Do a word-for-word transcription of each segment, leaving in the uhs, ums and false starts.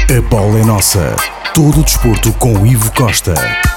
A bola é nossa. Todo o desporto com Ivo Costa.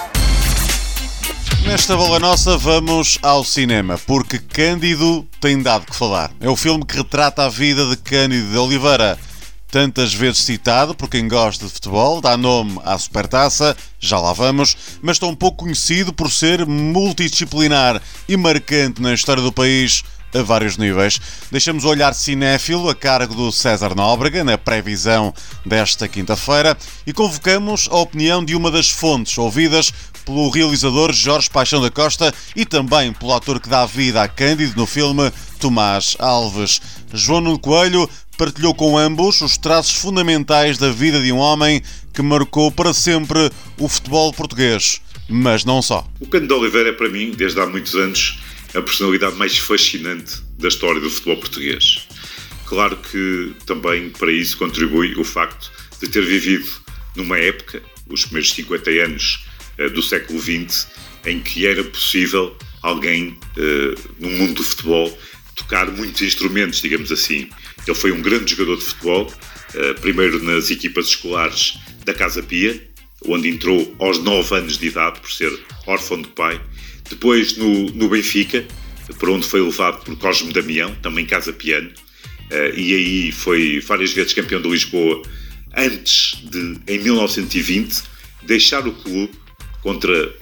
Nesta bola nossa vamos ao cinema, porque Cândido tem dado que falar. É o filme que retrata a vida de Cândido de Oliveira, tantas vezes citado por quem gosta de futebol, dá nome à Supertaça, já lá vamos, mas tão pouco conhecido por ser multidisciplinar e marcante na história do país a vários níveis. Deixamos o olhar cinéfilo a cargo do César Nóbrega, na previsão desta quinta-feira, e convocamos a opinião de uma das fontes ouvidas pelo realizador Jorge Paixão da Costa e também pelo ator que dá vida a Cândido no filme, Tomás Alves. João Nuno Coelho partilhou com ambos os traços fundamentais da vida de um homem que marcou para sempre o futebol português, mas não só. O Cândido de Oliveira é, para mim, desde há muitos anos, a personalidade mais fascinante da história do futebol português. Claro que também para isso contribui o facto de ter vivido numa época, os primeiros cinquenta anos uh, do século vinte, em que era possível alguém, uh, no mundo do futebol, tocar muitos instrumentos, digamos assim. Ele foi um grande jogador de futebol, uh, primeiro nas equipas escolares da Casa Pia, onde entrou aos nove anos de idade, por ser órfão de pai. Depois no, no Benfica, por onde foi levado por Cosme Damião, também Casa Piano, uh, e aí foi várias vezes campeão de Lisboa, antes de, em mil novecentos e vinte, deixar o clube contra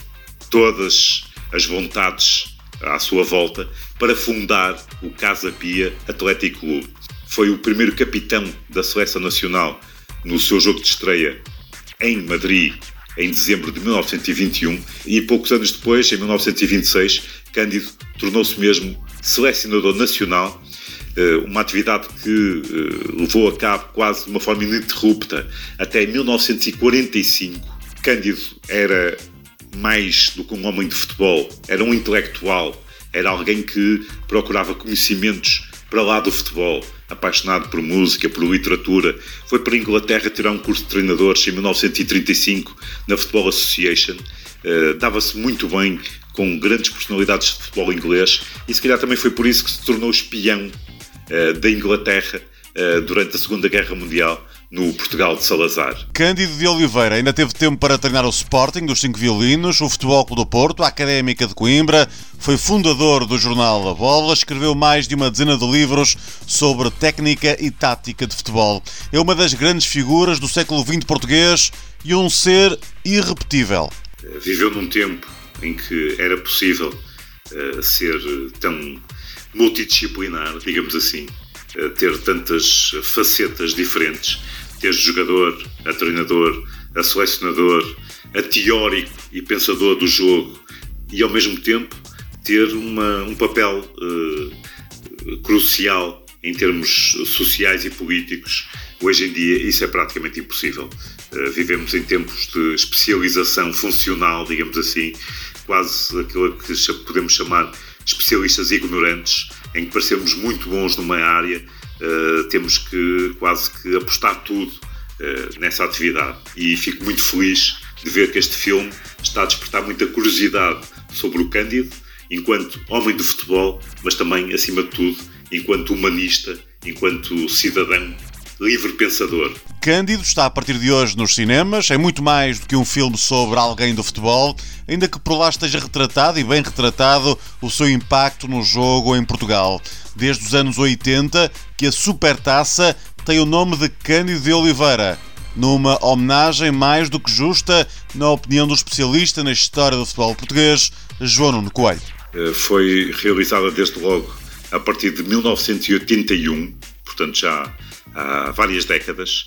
todas as vontades à sua volta, para fundar o Casa Pia Atlético Clube. Foi o primeiro capitão da Seleção Nacional no seu jogo de estreia em Madrid, em dezembro de mil novecentos e vinte e um, e poucos anos depois, em mil novecentos e vinte e seis, Cândido tornou-se mesmo selecionador nacional, uma atividade que levou a cabo quase de uma forma ininterrupta até mil novecentos e quarenta e cinco. Cândido era mais do que um homem de futebol, era um intelectual, era alguém que procurava conhecimentos para lá do futebol, apaixonado por música, por literatura. Foi para a Inglaterra tirar um curso de treinadores em mil novecentos e trinta e cinco na Football Association. Uh, dava-se muito bem com grandes personalidades de futebol inglês e se calhar também foi por isso que se tornou espião uh, da Inglaterra uh, durante a Segunda Guerra Mundial, no Portugal de Salazar. Cândido de Oliveira ainda teve tempo para treinar o Sporting dos Cinco Violinos, o Futebol Clube do Porto, a Académica de Coimbra, foi fundador do jornal A Bola, escreveu mais de uma dezena de livros sobre técnica e tática de futebol. É uma das grandes figuras do século vinte português e um ser irrepetível. Viveu num tempo em que era possível uh, ser tão multidisciplinar, digamos assim, uh, ter tantas facetas diferentes, ter jogador, a treinador, a selecionador, a teórico e pensador do jogo e ao mesmo tempo ter uma, um papel uh, crucial em termos sociais e políticos. Hoje em dia isso é praticamente impossível. Uh, vivemos em tempos de especialização funcional, digamos assim, quase aquilo que podemos chamar especialistas ignorantes, em que parecemos muito bons numa área, uh, temos que quase que apostar tudo uh, nessa atividade. E fico muito feliz de ver que este filme está a despertar muita curiosidade sobre o Cândido, enquanto homem do futebol, mas também, acima de tudo, enquanto humanista, enquanto cidadão livre pensador. Cândido está a partir de hoje nos cinemas, é muito mais do que um filme sobre alguém do futebol, ainda que por lá esteja retratado e bem retratado o seu impacto no jogo em Portugal. Desde os anos oitenta que a Supertaça tem o nome de Cândido de Oliveira, numa homenagem mais do que justa, na opinião do especialista na história do futebol português, João Nuno Coelho. Foi realizada desde logo a partir de mil novecentos e oitenta e um, portanto já há várias décadas,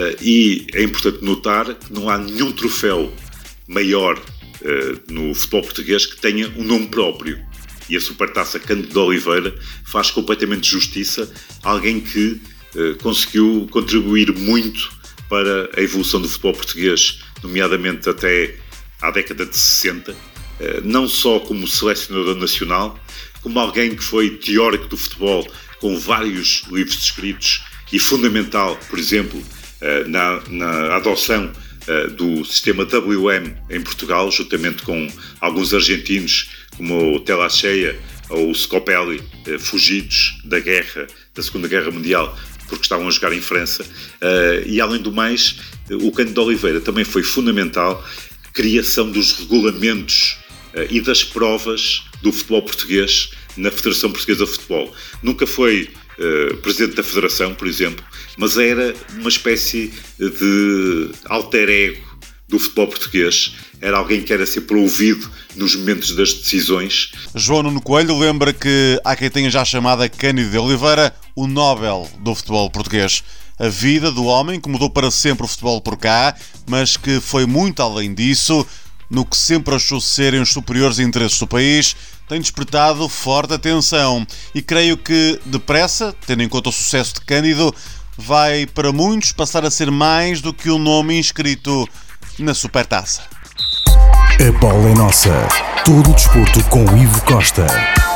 e é importante notar que não há nenhum troféu maior no futebol português que tenha um nome próprio. E a Supertaça Cândido de Oliveira faz completamente justiça a alguém que conseguiu contribuir muito para a evolução do futebol português, nomeadamente até à década de sessenta, não só como selecionador nacional, como alguém que foi teórico do futebol, com vários livros escritos, e fundamental, por exemplo, na, na adoção do sistema W M em Portugal, juntamente com alguns argentinos, como o Tela Cheia ou o Scopelli, fugidos da guerra, da Segunda Guerra Mundial, porque estavam a jogar em França. Uh, e, além do mais, o Cândido Oliveira também foi fundamental na criação dos regulamentos uh, e das provas do futebol português na Federação Portuguesa de Futebol. Nunca foi uh, presidente da Federação, por exemplo, mas era uma espécie de alter ego do futebol português. Era alguém que era sempre ouvido nos momentos das decisões. João Nuno Coelho lembra que há quem tenha já chamado a Cândido de Oliveira o Nobel do futebol português. A vida do homem que mudou para sempre o futebol por cá, mas que foi muito além disso, no que sempre achou serem os superiores interesses do país, tem despertado forte atenção. E creio que, depressa, tendo em conta o sucesso de Cândido, vai para muitos passar a ser mais do que um nome inscrito na Supertaça. A bola é nossa. Todo o desporto com Ivo Costa.